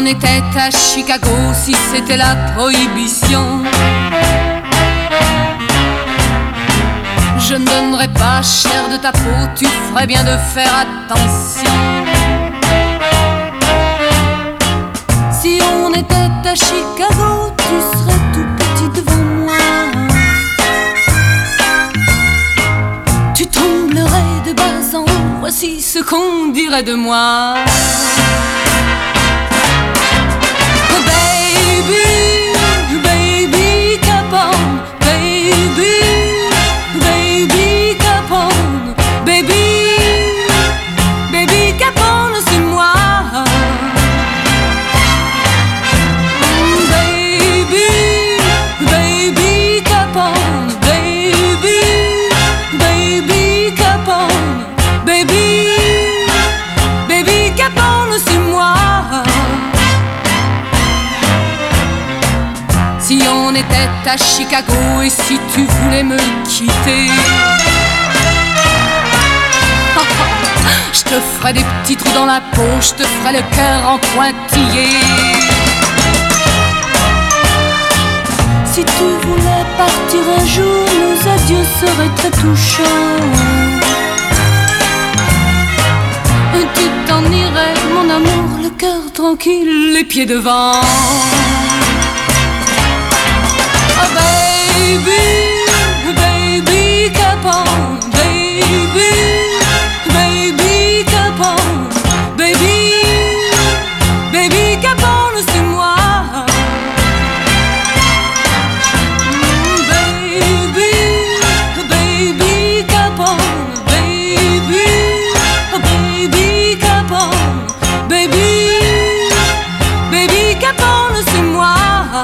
on était à Chicago, si c'était la prohibition, je ne donnerais pas cher de ta peau, tu ferais bien de faire attention. Si on était à Chicago, tu serais tout petit devant moi. Tu tremblerais de bas en haut, voici ce qu'on dirait de moi. Oh baby, baby, Capone, baby, baby, Capone, baby, baby, Capone, c'est moi. Si on était à Chicago et si tu voulais me quitter, je te ferais des petits trous dans la peau, je te ferais le cœur en pointillé. Si tu voulais partir un jour, nos adieux seraient très touchants. Tu t'en irais, mon amour, le cœur tranquille, les pieds devant. Oh baby, baby, Capone, baby, baby, Capone, baby, baby, Capone, c'est moi. Baby, baby, Capone, baby, baby, Capone, baby, baby, Capone, c'est moi.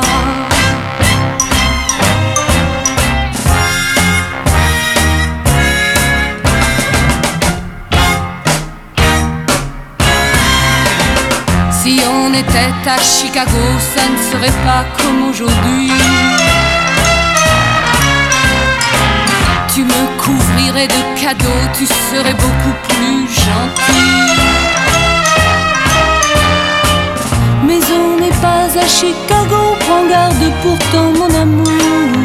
Si on était à Chicago, ça ne serait pas comme aujourd'hui. Tu me couvrirais de cadeaux, tu serais beaucoup plus gentil. Mais on n'est pas à Chicago, prends garde pourtant mon amour.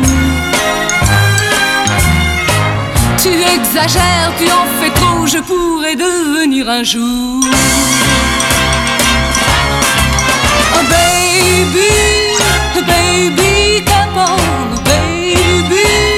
Tu exagères, tu en fais trop, je pourrais devenir un jour. Oh baby, baby, Capone, baby,